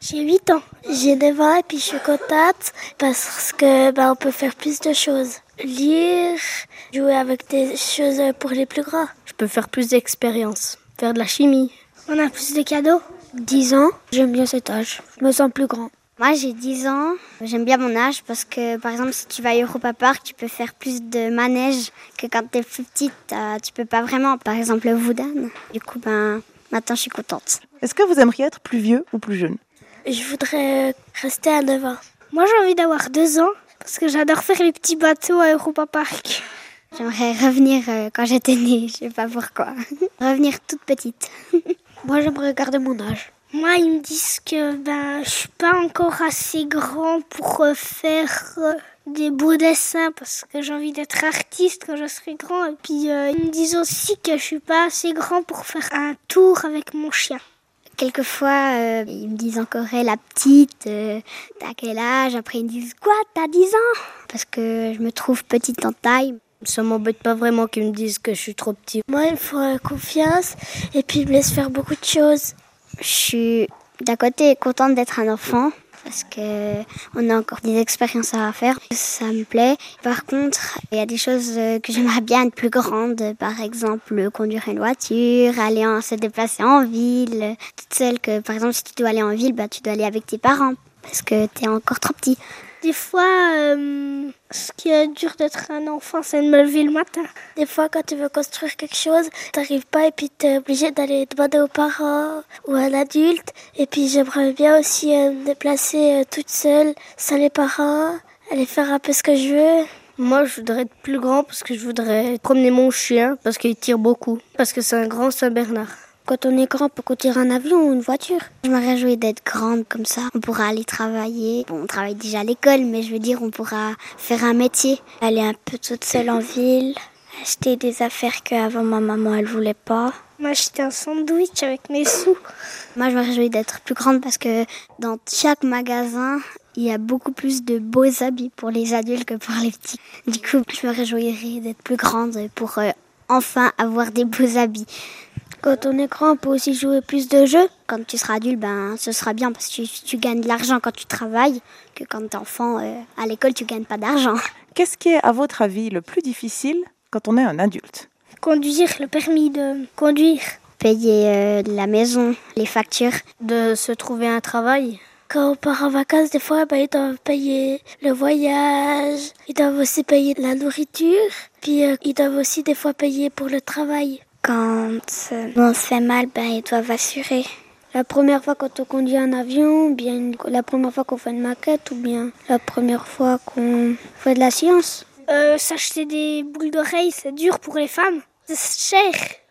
J'ai 8 ans. J'ai 9 ans et puis je suis contente parce que on peut faire plus de choses. Lire, jouer avec des choses pour les plus grands. Je peux faire plus d'expériences, faire de la chimie. On a plus de cadeaux. 10 ans, j'aime bien cet âge. Je me sens plus grand. Moi, j'ai 10 ans. J'aime bien mon âge parce que, par exemple, si tu vas à Europa Park, tu peux faire plus de manège que quand tu es plus petite. Tu peux pas vraiment. Par exemple, le Woodan. Du coup, maintenant, je suis contente. Est-ce que vous aimeriez être plus vieux ou plus jeune ? Je voudrais rester à 9 ans. Moi, j'ai envie d'avoir 2 ans parce que j'adore faire les petits bateaux à Europa Park. J'aimerais revenir quand j'étais née. Je sais pas pourquoi. Revenir toute petite. Moi, j'aimerais garder mon âge. Moi, ils me disent que je suis pas encore assez grand pour faire des beaux dessins parce que j'ai envie d'être artiste quand je serai grand. Et puis, ils me disent aussi que je suis pas assez grand pour faire un tour avec mon chien. Quelquefois, ils me disent encore la petite, t'as quel âge ? Après, ils me disent quoi ? T'as 10 ans ? Parce que je me trouve petite en taille. Ça m'embête pas vraiment qu'ils me disent que je suis trop petit. Moi, il me faut confiance et puis ils me laissent faire beaucoup de choses. Je suis d'un côté contente d'être un enfant parce qu'on a encore des expériences à faire. Ça me plaît. Par contre, il y a des choses que j'aimerais bien être plus grande. Par exemple, conduire une voiture, se déplacer en ville. Toutes celles que, par exemple, si tu dois aller en ville, tu dois aller avec tes parents parce que tu es encore trop petit. Des fois, ce qui est dur d'être un enfant, c'est de me lever le matin. Des fois, quand tu veux construire quelque chose, t'arrives pas et puis t'es obligé d'aller demander aux parents ou à un adulte. Et puis j'aimerais bien aussi me déplacer toute seule, sans les parents, aller faire un peu ce que je veux. Moi, je voudrais être plus grand parce que je voudrais promener mon chien parce qu'il tire beaucoup. Parce que c'est un grand Saint-Bernard. Quand on est grand, on peut conduire un avion ou une voiture. Je me réjouis d'être grande comme ça. On pourra aller travailler. Bon, on travaille déjà à l'école, mais je veux dire, on pourra faire un métier. Aller un peu toute seule en ville, acheter des affaires qu'avant ma maman, elle voulait pas. M'acheter un sandwich avec mes sous. Moi, je me réjouis d'être plus grande parce que dans chaque magasin, il y a beaucoup plus de beaux habits pour les adultes que pour les petits. Du coup, je me réjouirai d'être plus grande pour enfin avoir des beaux habits. Quand on est grand, on peut aussi jouer plus de jeux. Quand tu seras adulte, ce sera bien parce que tu gagnes de l'argent quand tu travailles, que quand tu es enfant, à l'école, tu gagnes pas d'argent. Qu'est-ce qui est, à votre avis, le plus difficile quand on est un adulte ? Conduire, le permis de conduire. Payer la maison, les factures. De se trouver un travail. Quand on part en vacances, des fois, ils doivent payer le voyage. Ils doivent aussi payer la nourriture. Puis ils doivent aussi des fois payer pour le travail. Quand on se fait mal, ils doivent assurer. La première fois quand on conduit un avion, ou bien la première fois qu'on fait une maquette, ou bien la première fois qu'on fait de la science. S'acheter des boucles d'oreilles, c'est dur pour les femmes. C'est cher.